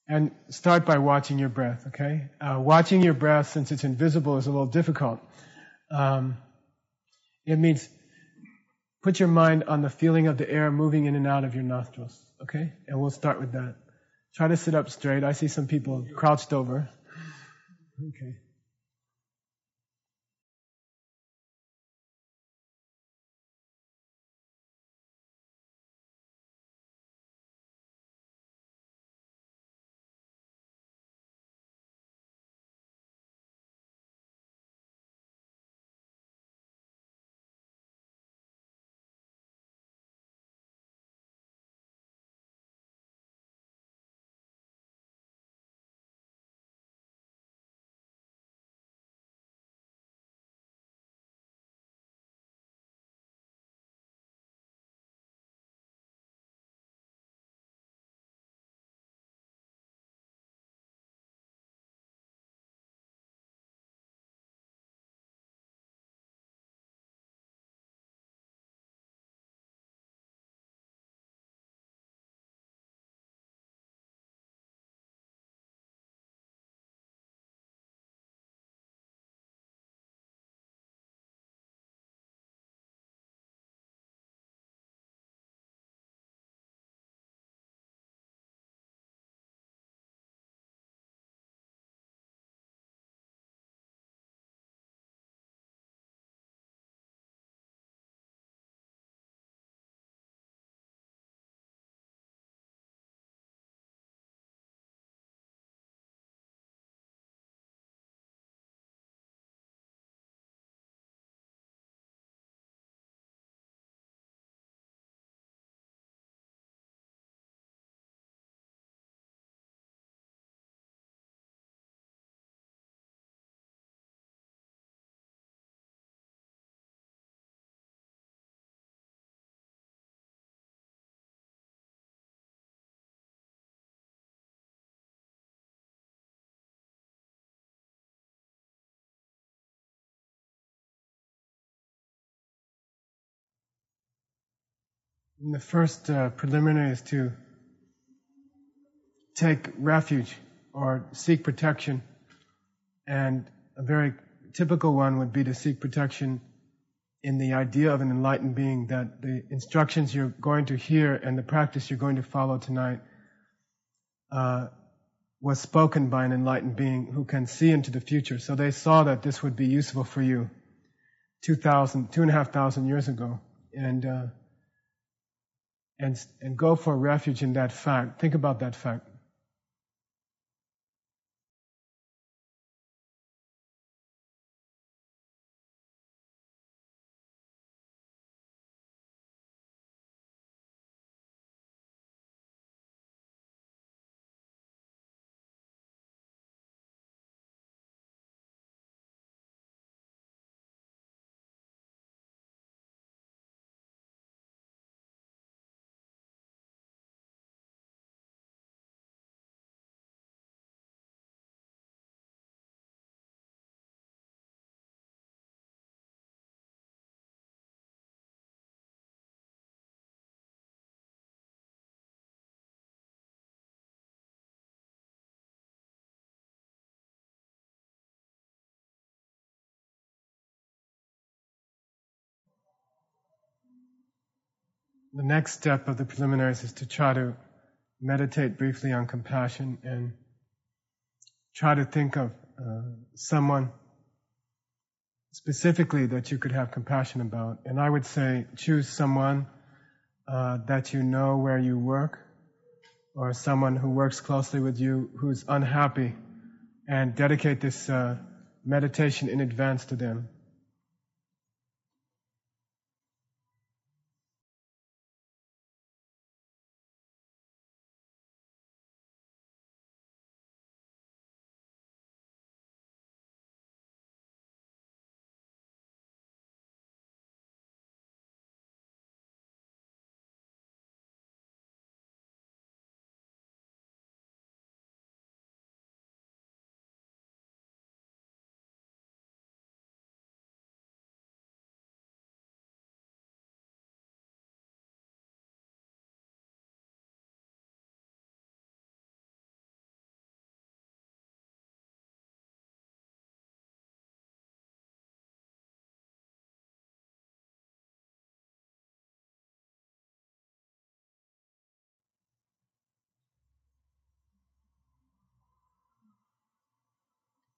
And start by watching your breath, okay? Watching your breath, since it's invisible, is a little difficult. It means put your mind on the feeling of the air moving in and out of your nostrils, okay? And we'll start with that. Try to sit up straight. I see some people crouched over. Okay. And the first preliminary is to take refuge or seek protection. And a very typical one would be to seek protection in the idea of an enlightened being, that the instructions you're going to hear and the practice you're going to follow tonight was spoken by an enlightened being who can see into the future. So they saw that this would be useful for you 2,500 years ago. And go for refuge in that fact. Think about that fact. The next step of the preliminaries is to try to meditate briefly on compassion and try to think of someone specifically that you could have compassion about. And I would say choose someone that you know where you work, or someone who works closely with you who's unhappy, and dedicate this meditation in advance to them.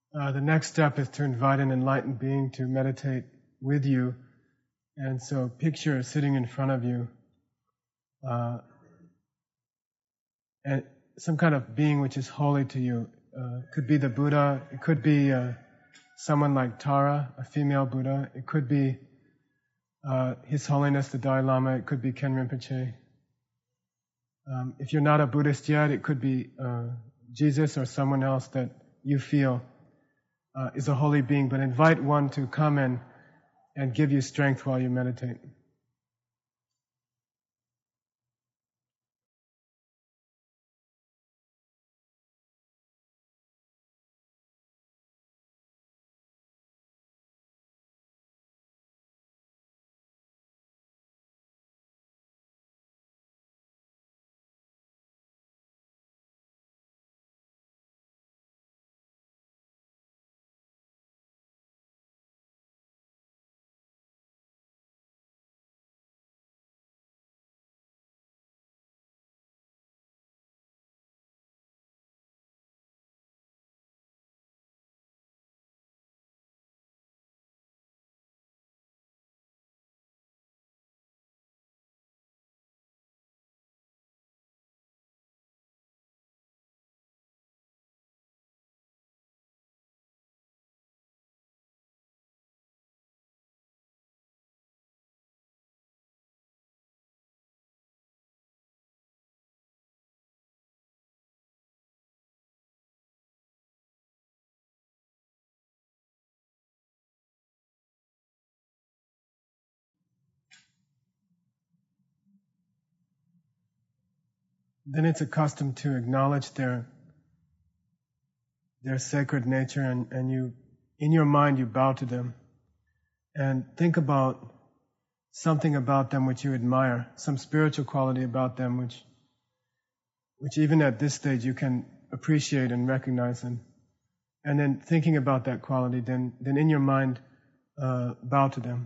The next step is to invite an enlightened being to meditate with you. And so picture sitting in front of you, and some kind of being which is holy to you. Could be the Buddha, it could be someone like Tara, a female Buddha, it could be His Holiness the Dalai Lama, it could be Ken Rinpoche. If you're not a Buddhist yet, it could be Jesus or someone else that you feel is a holy being, but invite one to come and give you strength while you meditate. Then it's accustomed to acknowledge their sacred nature, and you, in your mind, you bow to them and think about something about them which you admire, some spiritual quality about them which even at this stage you can appreciate and recognize them. And then thinking about that quality, then in your mind, bow to them.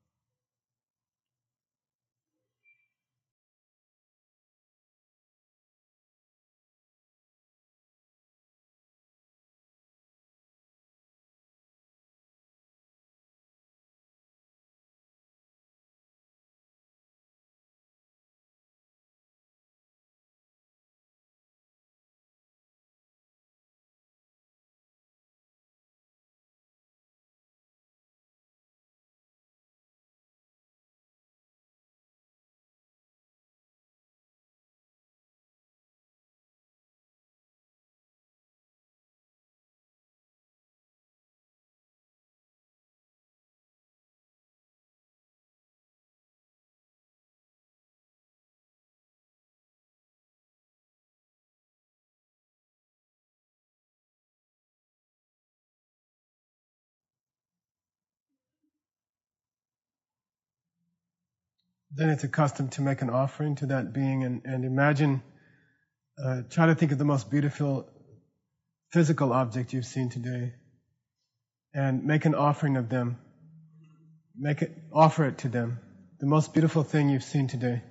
Then it's accustomed to make an offering to that being and imagine, try to think of the most beautiful physical object you've seen today and make an offering of them. Offer it to them. The most beautiful thing you've seen today.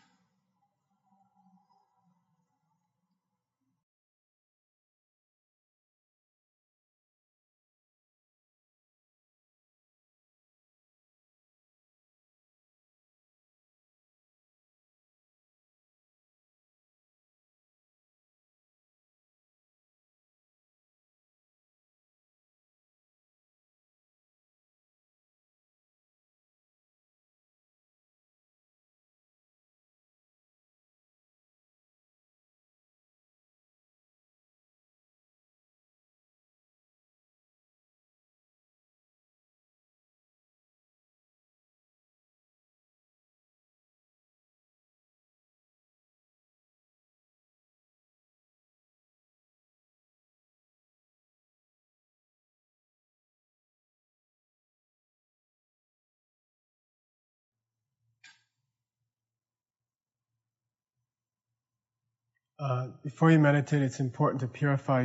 Before you meditate, it's important to purify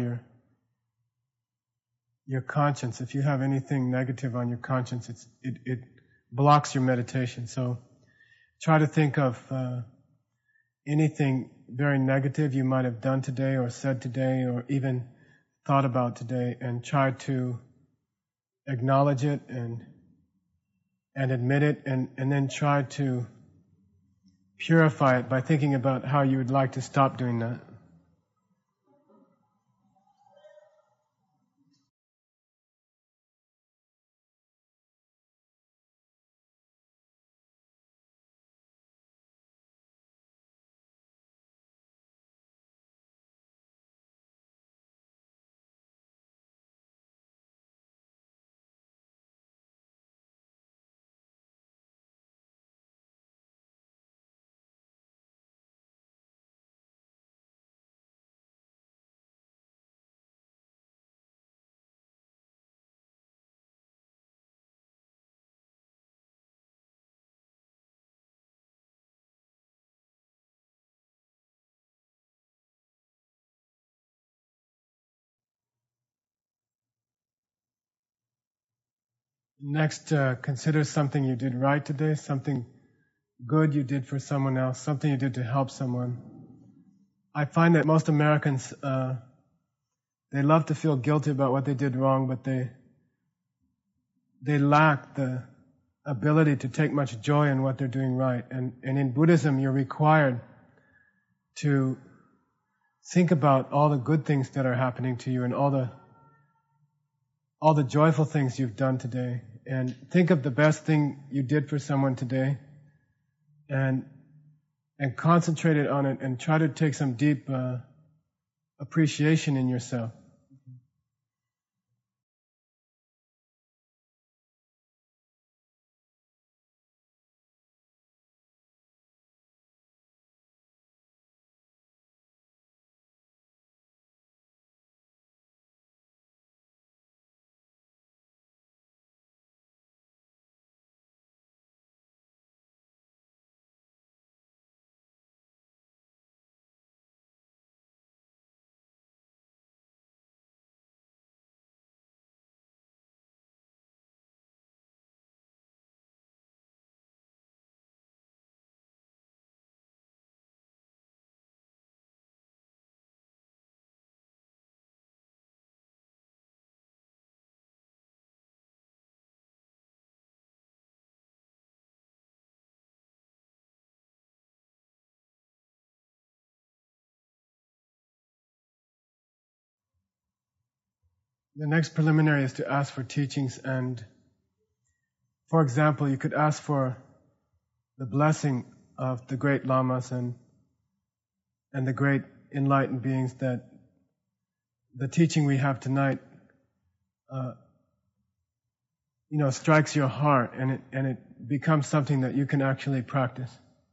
your conscience. If you have anything negative on your conscience, it blocks your meditation. So try to think of anything very negative you might have done today or said today, or even thought about today and try to acknowledge it and admit it, and then try to purify it by thinking about how you would like to stop doing that. Next, consider something you did right today, something good you did for someone else, something you did to help someone. I find that most Americans, they love to feel guilty about what they did wrong, but they lack the ability to take much joy in what they're doing right. And in Buddhism, you're required to think about all the good things that are happening to you and all the joyful things you've done today, and think of the best thing you did for someone today, and concentrate it on it, and try to take some deep appreciation in yourself. The next preliminary is to ask for teachings, and for example, you could ask for the blessing of the great lamas and the great enlightened beings, that the teaching we have tonight, strikes your heart, and it becomes something that you can actually practice.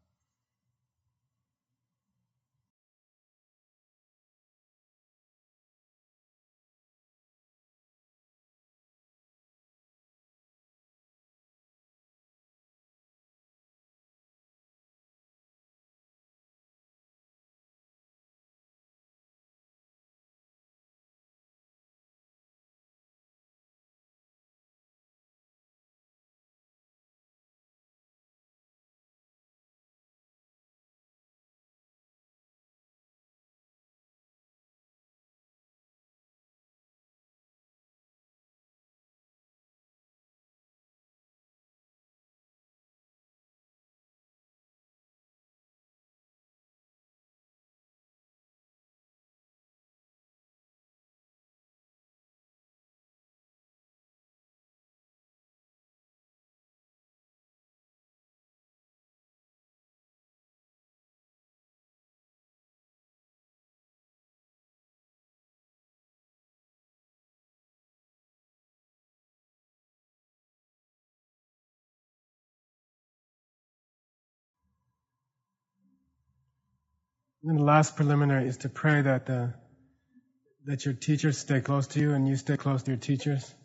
And the last preliminary is to pray that your teachers stay close to you and you stay close to your teachers.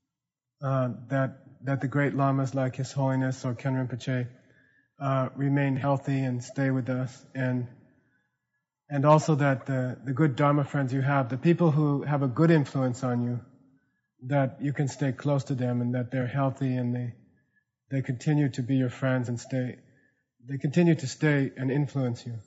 That the great lamas like His Holiness or Khen Rinpoche remain healthy and stay with us, and also that the good Dharma friends you have, the people who have a good influence on you, that you can stay close to them, and that they're healthy and they continue to be your friends and they continue to stay and influence you.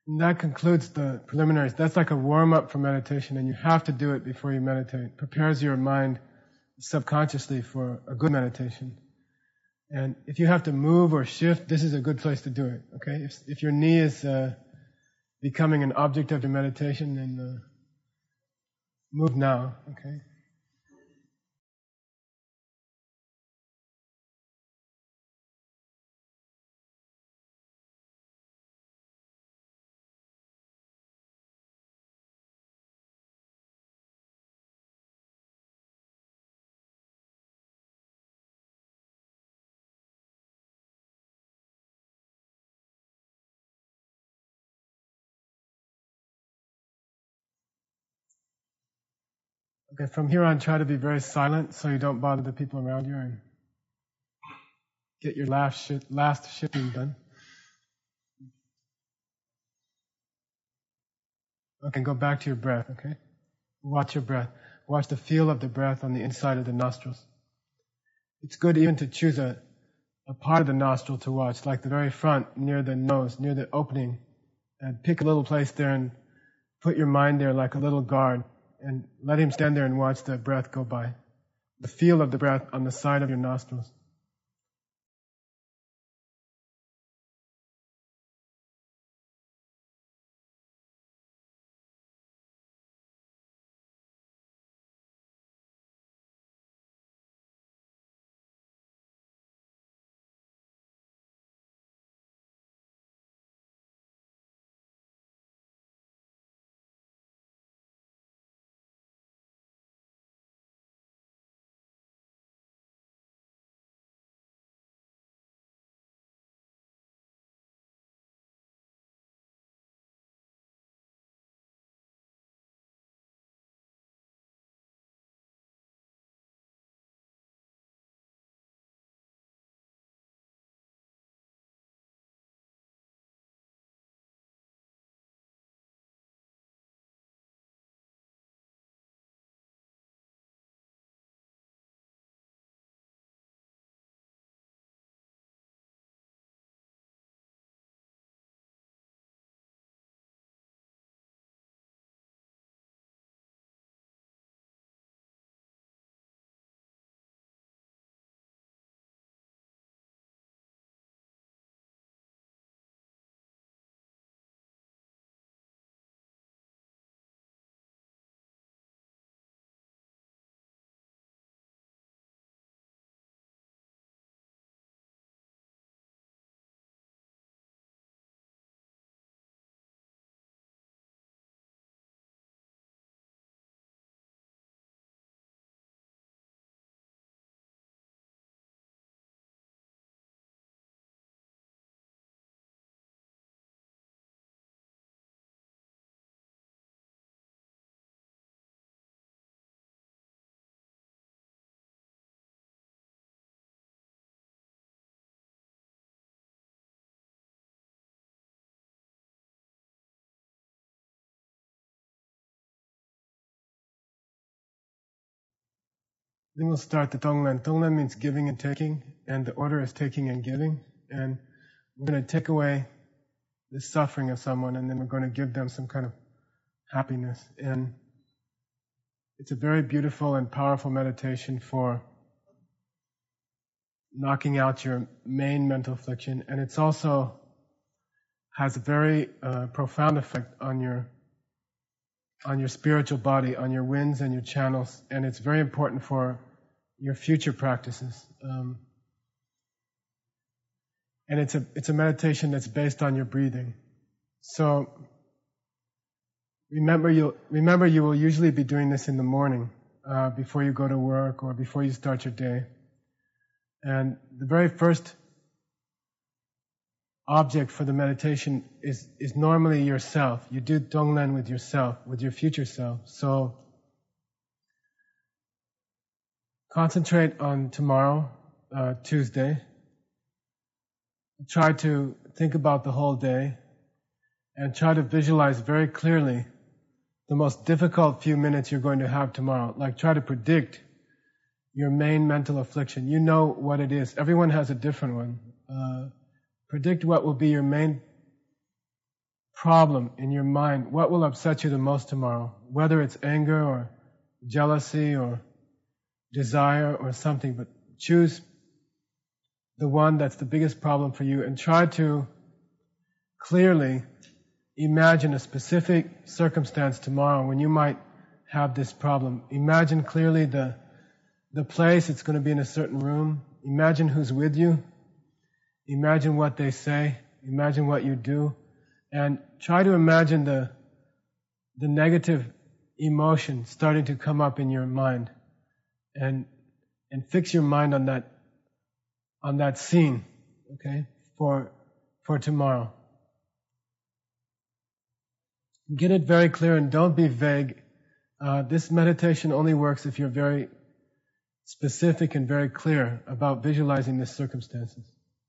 And that concludes the preliminaries. That's like a warm-up for meditation, and you have to do it before you meditate. It prepares your mind subconsciously for a good meditation. And if you have to move or shift, this is a good place to do it. Okay? If your knee is becoming an object of your meditation, then move now. Okay? Okay, from here on, try to be very silent so you don't bother the people around you and get your last shifting done. Okay, go back to your breath, okay? Watch your breath. Watch the feel of the breath on the inside of the nostrils. It's good even to choose a part of the nostril to watch, like the very front, near the nose, near the opening, and pick a little place there and put your mind there like a little guard, and let him stand there and watch the breath go by. The feel of the breath on the side of your nostrils. Then we'll start the Tonglen. Tonglen means giving and taking, and the order is taking and giving. And we're going to take away the suffering of someone, and then we're going to give them some kind of happiness. And it's a very beautiful and powerful meditation for knocking out your main mental affliction, and it's also has a very profound effect on your spiritual body, on your winds and your channels, and it's very important for your future practices. And it's a meditation that's based on your breathing. So remember you will usually be doing this in the morning before you go to work or before you start your day. And the very first object for the meditation is normally yourself. You do Tonglen with yourself, with your future self. So concentrate on tomorrow, Tuesday. Try to think about the whole day and try to visualize very clearly the most difficult few minutes you're going to have tomorrow. Like try to predict your main mental affliction. You know what it is. Everyone has a different one. Predict what will be your main problem in your mind, what will upset you the most tomorrow? Whether it's anger or jealousy or desire or something, but choose the one that's the biggest problem for you and try to clearly imagine a specific circumstance tomorrow when you might have this problem. Imagine clearly the place. It's going to be in a certain room. Imagine who's with you. Imagine what they say. Imagine what you do. And try to imagine the negative emotion starting to come up in your mind. And fix your mind on that scene, okay, for tomorrow. Get it very clear and don't be vague. This meditation only works if you're very specific and very clear about visualizing the circumstances.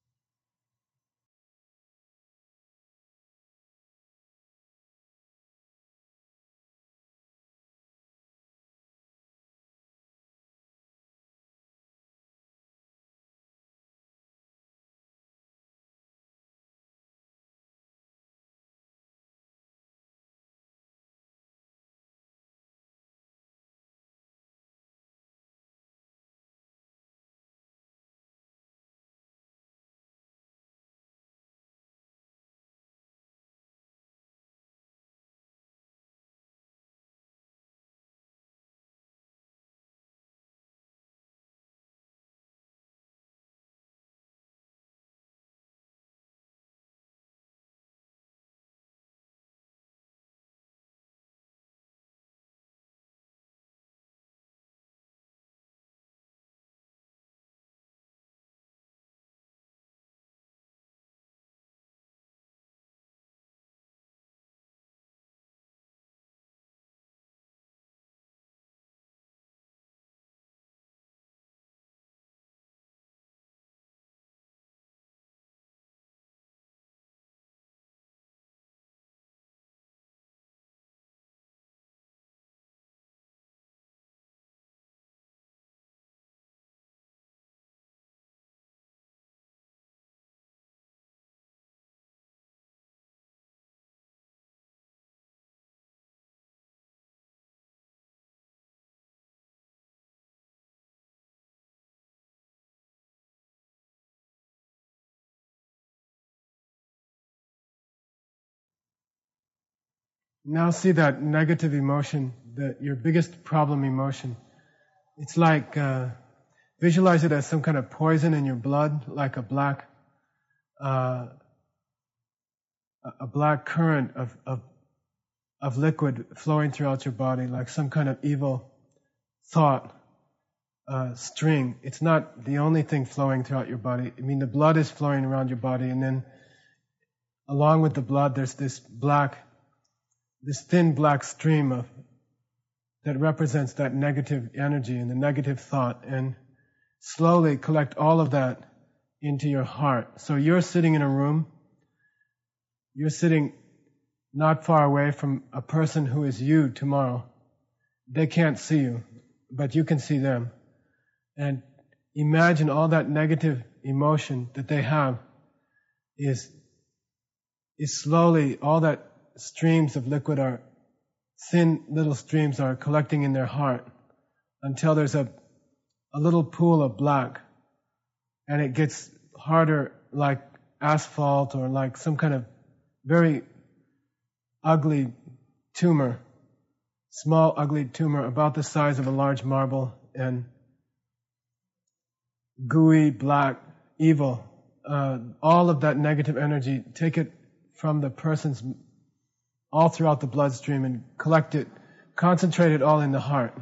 Now see that negative emotion, your biggest problem emotion. It's like, visualize it as some kind of poison in your blood, like a black current of liquid flowing throughout your body, like some kind of evil thought string. It's not the only thing flowing throughout your body. I mean, the blood is flowing around your body, and then along with the blood, there's this thin black stream that represents that negative energy and the negative thought, and slowly collect all of that into your heart. So you're sitting in a room, you're sitting not far away from a person who is you tomorrow. They can't see you, but you can see them. And imagine all that negative emotion that they have is slowly, all that streams of liquid are, thin little streams are collecting in their heart until there's a little pool of black, and it gets harder like asphalt or like some kind of very ugly tumor, small ugly tumor about the size of a large marble, and gooey, black, evil. All of that negative energy, take it from the person's, all throughout the bloodstream, and collect it, concentrate it all in the heart.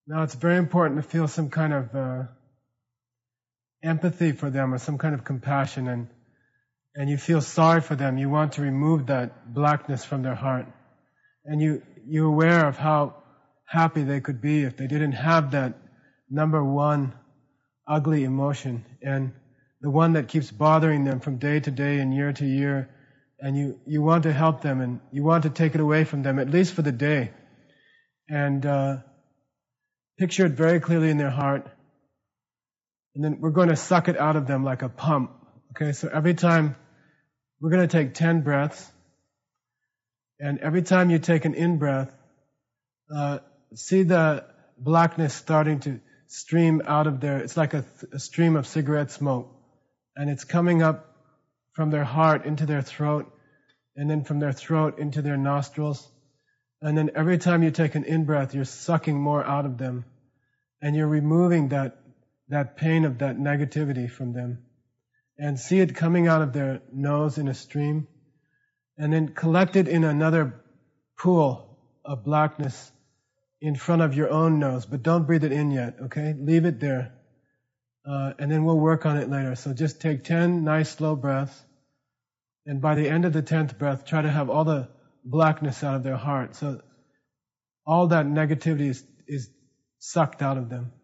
Now it's very important to feel some kind of empathy for them or some kind of compassion, and you feel sorry for them. You want to remove that blackness from their heart. And you're aware of how happy they could be if they didn't have that number one ugly emotion, and the one that keeps bothering them from day to day and year to year, and you want to help them and you want to take it away from them, at least for the day. And picture it very clearly in their heart, and then we're going to suck it out of them like a pump. Okay, so every time we're going to take 10 breaths, and every time you take an in-breath, see the blackness starting to stream out of there. It's like a stream of cigarette smoke, and it's coming up from their heart into their throat, and then from their throat into their nostrils. And then every time you take an in-breath, you're sucking more out of them, and you're removing that pain of that negativity from them. And see it coming out of their nose in a stream, and then collect it in another pool of blackness in front of your own nose, but don't breathe it in yet, okay? Leave it there. And then we'll work on it later. So just take 10 nice slow breaths, and by the end of the 10th breath, try to have all the blackness out of their heart. So all that negativity is sucked out of them.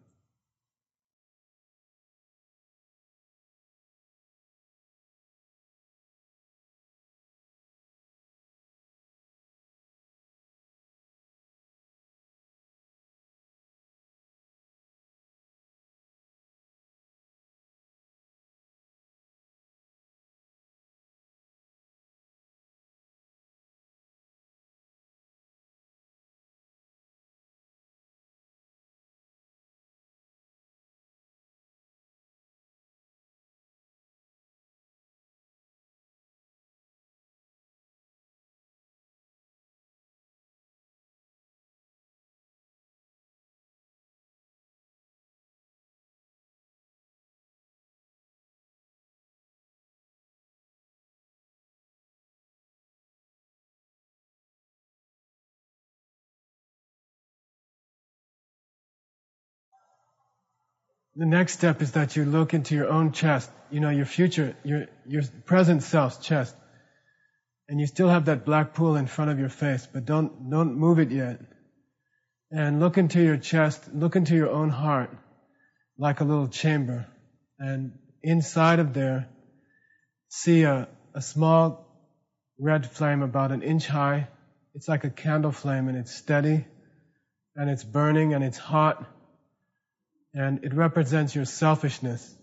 The next step is that you look into your own chest, your future, your present self's chest, and you still have that black pool in front of your face, but don't move it yet. And look into your chest, look into your own heart, like a little chamber. And inside of there, see a small red flame about an inch high. It's like a candle flame, and it's steady, and it's burning, and it's hot, and it represents your selfishness.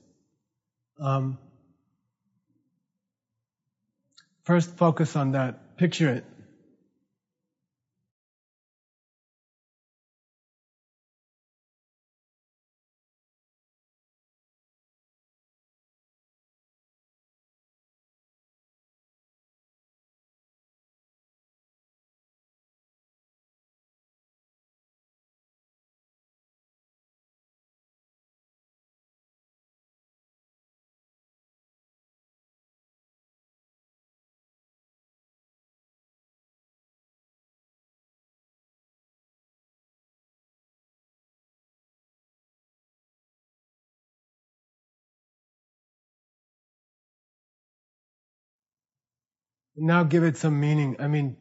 First, focus on that. Picture it. Now give it some meaning.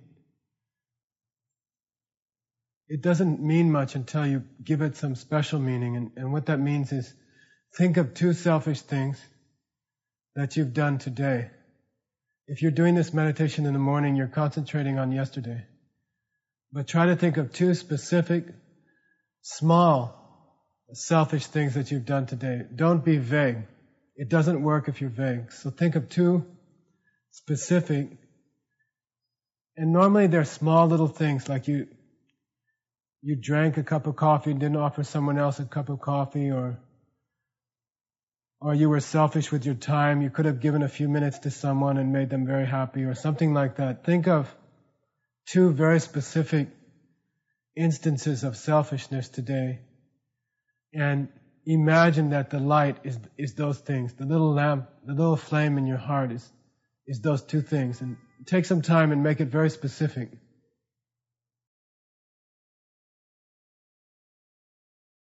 It doesn't mean much until you give it some special meaning. And what that means is, think of 2 selfish things that you've done today. If you're doing this meditation in the morning, you're concentrating on yesterday. But try to think of 2 specific, small, selfish things that you've done today. Don't be vague. It doesn't work if you're vague. So think of 2 specific, and normally they're small little things, like you drank a cup of coffee and didn't offer someone else a cup of coffee, or you were selfish with your time. You could have given a few minutes to someone and made them very happy, or something like that. Think of 2 very specific instances of selfishness today, and imagine that the light is those things. The little lamp, the little flame in your heart is those 2 things. And take some time and make it very specific.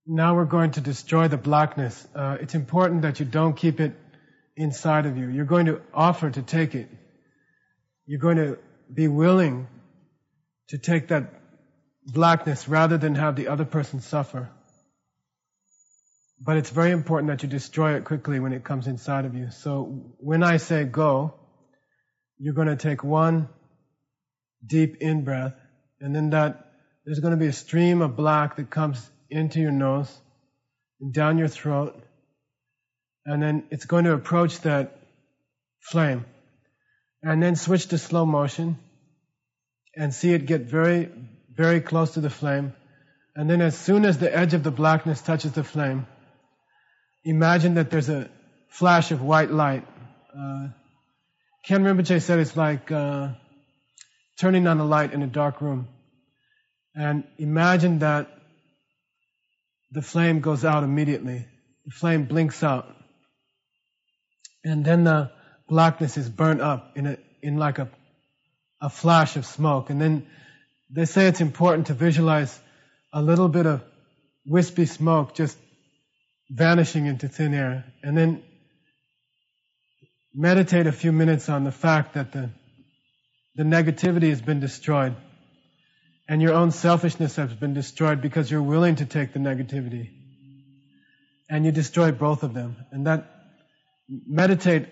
Now we're going to destroy the blackness. It's important that you don't keep it inside of you. You're going to offer to take it. You're going to be willing to take that blackness rather than have the other person suffer. But it's very important that you destroy it quickly when it comes inside of you. So when I say go, you're going to take one deep in-breath, and then there's going to be a stream of black that comes into your nose and down your throat, and then it's going to approach that flame. And then switch to slow motion and see it get very, very close to the flame. And then as soon as the edge of the blackness touches the flame, imagine that there's a flash of white light. Ken Rinpoche said it's like turning on a light in a dark room. And imagine that the flame goes out immediately. The flame blinks out. And then the blackness is burnt up in like a flash of smoke. And then they say it's important to visualize a little bit of wispy smoke just vanishing into thin air. And then meditate a few minutes on the fact that the negativity has been destroyed. And your own selfishness has been destroyed because you're willing to take the negativity. And you destroy both of them. And that, meditate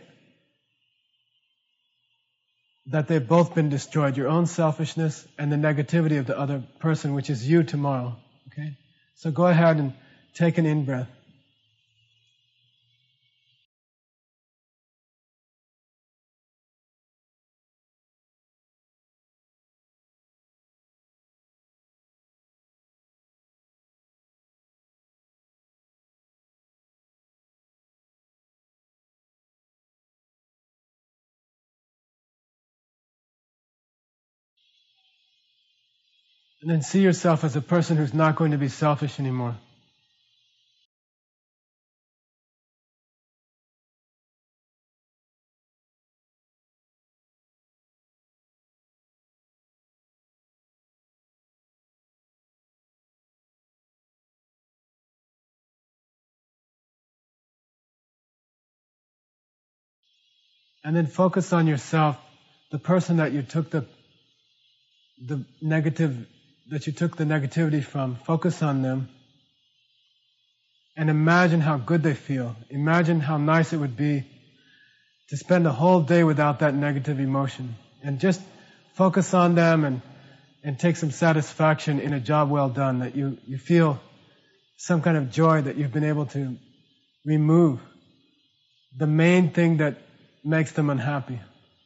that they've both been destroyed, your own selfishness and the negativity of the other person, which is you tomorrow. Okay? So go ahead and take an in-breath. And then see yourself as a person who's not going to be selfish anymore. And then focus on yourself, the person that you took the negativity from. Focus on them. And imagine how good they feel. Imagine how nice it would be to spend a whole day without that negative emotion. And just focus on them and take some satisfaction in a job well done, that you feel some kind of joy that you've been able to remove the main thing that makes them unhappy.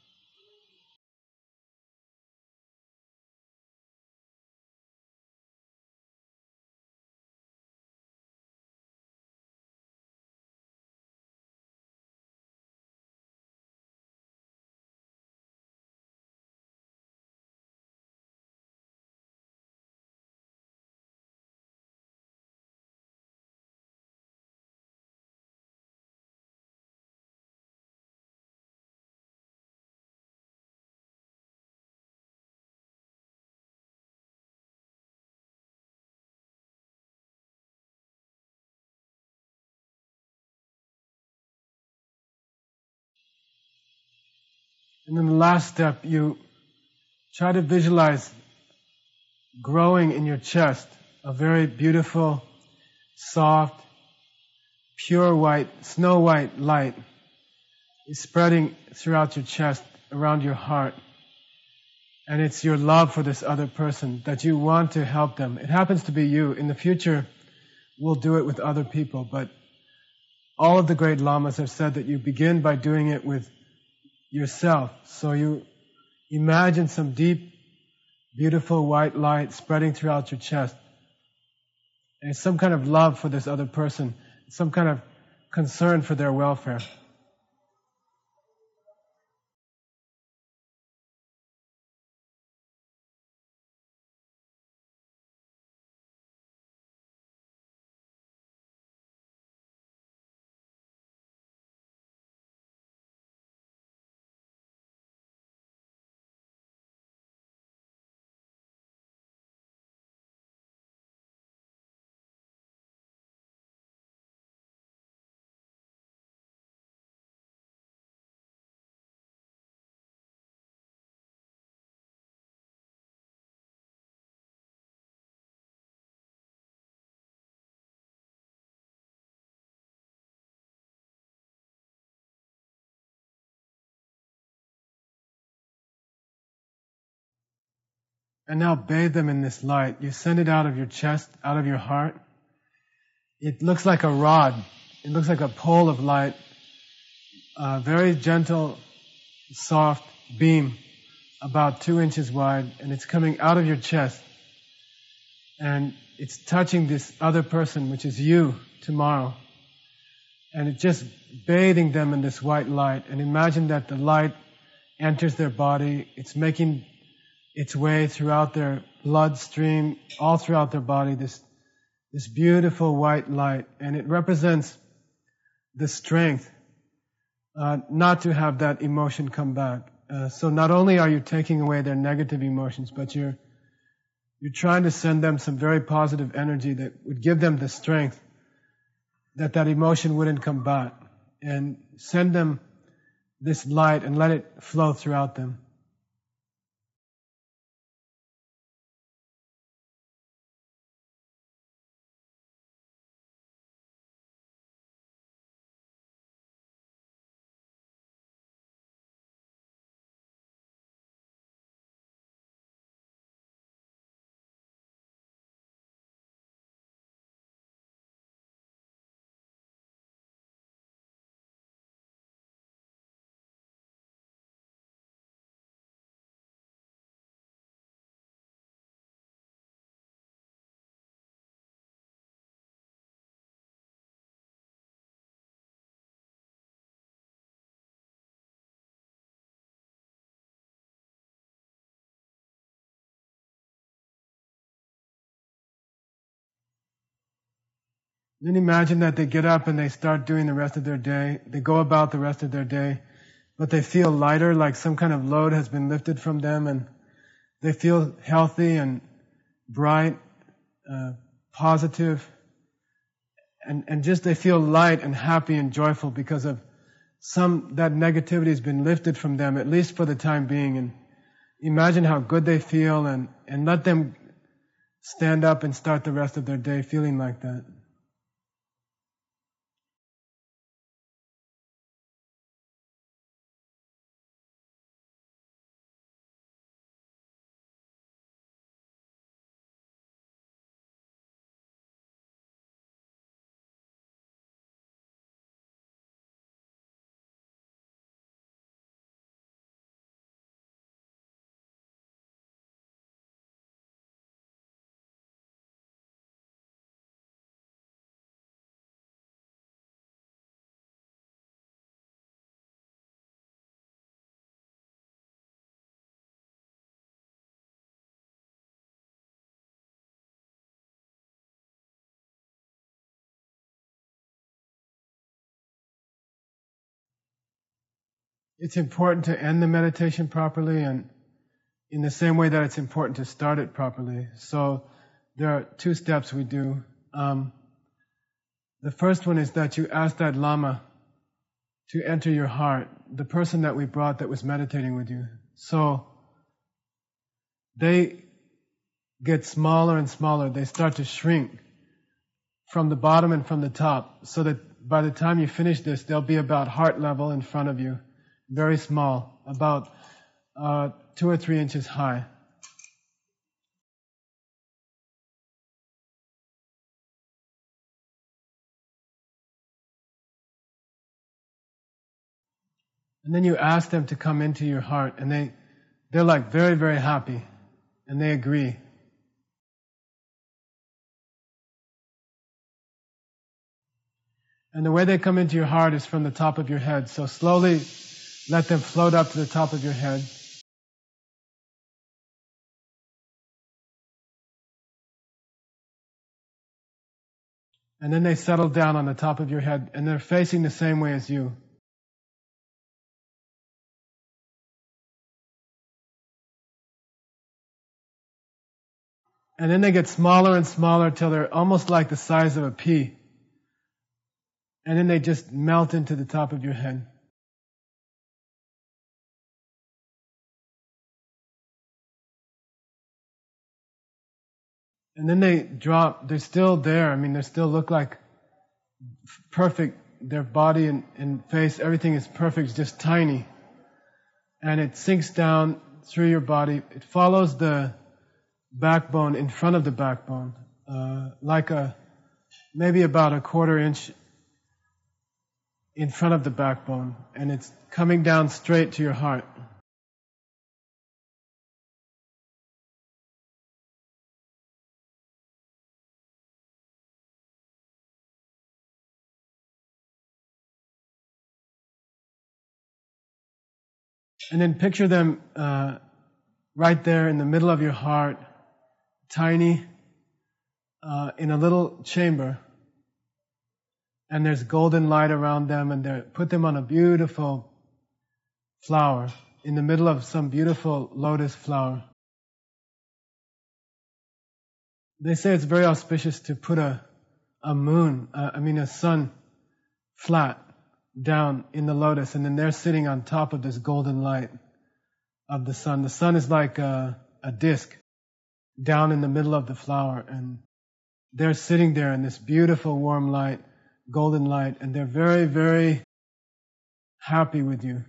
And then the last step, you try to visualize growing in your chest a very beautiful, soft, pure white, snow white light is spreading throughout your chest, around your heart. And it's your love for this other person, that you want to help them. It happens to be you. In the future, we'll do it with other people, but all of the great lamas have said that you begin by doing it with yourself. So you imagine some deep, beautiful white light spreading throughout your chest. And it's some kind of love for this other person, some kind of concern for their welfare. And now bathe them in this light. You send it out of your chest, out of your heart. It looks like a rod. It looks like a pole of light. A very gentle, soft beam, about 2 inches wide, and it's coming out of your chest. And it's touching this other person, which is you, tomorrow. And it's just bathing them in this white light. And imagine that the light enters their body. It's making its way throughout their bloodstream, all throughout their body, this beautiful white light. And it represents the strength not to have that emotion come back. So not only are you taking away their negative emotions, but you're trying to send them some very positive energy that would give them the strength that emotion wouldn't come back. And send them this light and let it flow throughout them. Then imagine that they get up and they start doing the rest of their day. They go about the rest of their day, but they feel lighter, like some kind of load has been lifted from them, and they feel healthy and bright, positive, and just they feel light and happy and joyful because of that negativity has been lifted from them, at least for the time being. And imagine how good they feel, and let them stand up and start the rest of their day feeling like that. It's important to end the meditation properly, and in the same way that it's important to start it properly. So there are 2 steps we do. The first one is that you ask that Lama to enter your heart, the person that we brought that was meditating with you. So they get smaller and smaller. They start to shrink from the bottom and from the top, so that by the time you finish this, they'll be about heart level in front of you. Very small, about 2 or 3 inches high. And then you ask them to come into your heart, and they're like very, very happy, and they agree. And the way they come into your heart is from the top of your head. So slowly let them float up to the top of your head. And then they settle down on the top of your head, and they're facing the same way as you. And then they get smaller and smaller till they're almost like the size of a pea. And then they just melt into the top of your head. And then they drop, they're still there. I mean, they still look like perfect. Their body and face, everything is perfect, it's just tiny. And it sinks down through your body. It follows the backbone in front of the backbone, maybe about a quarter inch in front of the backbone, and it's coming down straight to your heart. And then picture them right there in the middle of your heart, tiny, in a little chamber. And there's golden light around them, and put them on a beautiful flower, in the middle of some beautiful lotus flower. They say it's very auspicious to put a sun flat down in the lotus, and then they're sitting on top of this golden light of the sun. The sun is like a disc down in the middle of the flower, and they're sitting there in this beautiful warm light, golden light, and they're very, very happy with you.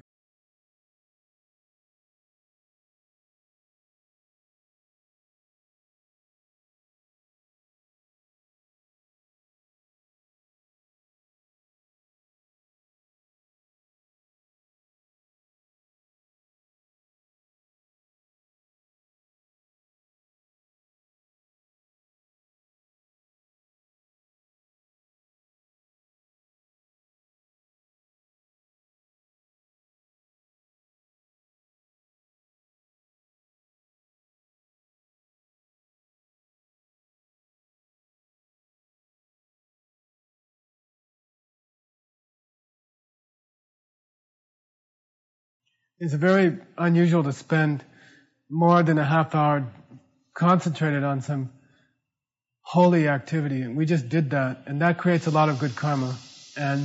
It's very unusual to spend more than a half hour concentrated on some holy activity. And we just did that, and that creates a lot of good karma. And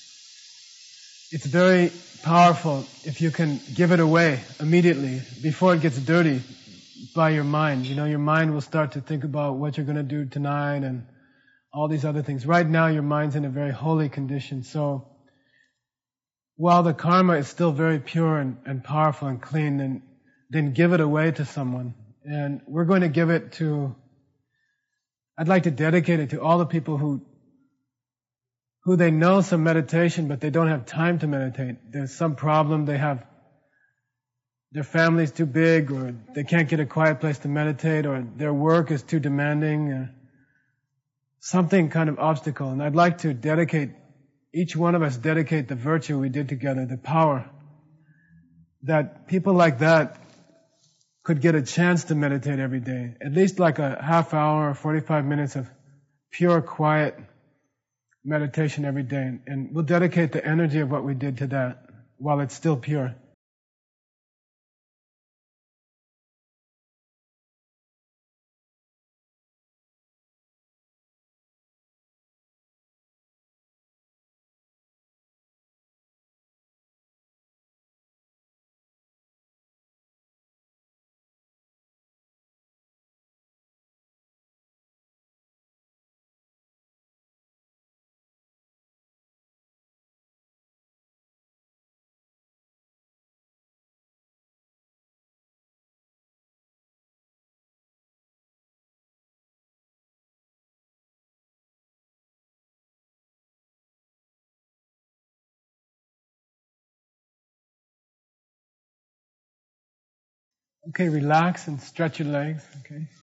it's very powerful if you can give it away immediately before it gets dirty by your mind. Your mind will start to think about what you're going to do tonight and all these other things. Right now, your mind's in a very holy condition. So while the karma is still very pure and powerful and clean, then give it away to someone. And we're going to give it I'd like to dedicate it to all the people who they know some meditation, but they don't have time to meditate. There's some problem, their family's too big, or they can't get a quiet place to meditate, or their work is too demanding, something kind of obstacle. And I'd like to each one of us dedicate the virtue we did together, the power, that people like that could get a chance to meditate every day, at least like a half hour or 45 minutes of pure, quiet meditation every day. And we'll dedicate the energy of what we did to that while it's still pure. Okay, relax and stretch your legs, okay?